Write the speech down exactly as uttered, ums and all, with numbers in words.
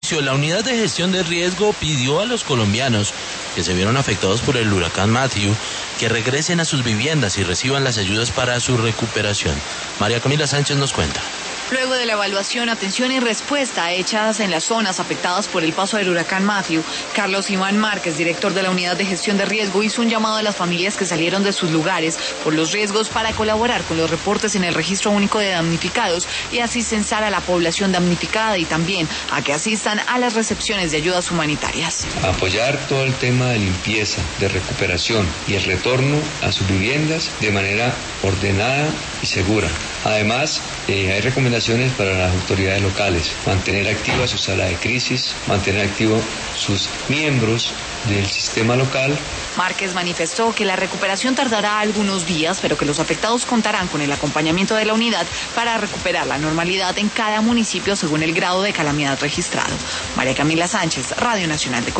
La unidad de gestión de riesgo pidió a los colombianos que se vieron afectados por el huracán Matthew que regresen a sus viviendas y reciban las ayudas para su recuperación. María Camila Sánchez nos cuenta. Luego de la evaluación, atención y respuesta hechas en las zonas afectadas por el paso del huracán Matthew, Carlos Iván Márquez, director de la unidad de gestión de riesgo, hizo un llamado a las familias que salieron de sus lugares por los riesgos para colaborar con los reportes en el registro único de damnificados y así censar a la población damnificada y también a que asistan a las recepciones de ayudas humanitarias. Apoyar todo el tema de limpieza, de recuperación y el retorno a sus viviendas de manera ordenada y segura. Además, eh, hay recomendaciones para las autoridades locales, mantener activa su sala de crisis, mantener activos sus miembros del sistema local. Márquez manifestó que la recuperación tardará algunos días, pero que los afectados contarán con el acompañamiento de la unidad para recuperar la normalidad en cada municipio según el grado de calamidad registrado. María Camila Sánchez, Radio Nacional de Colombia.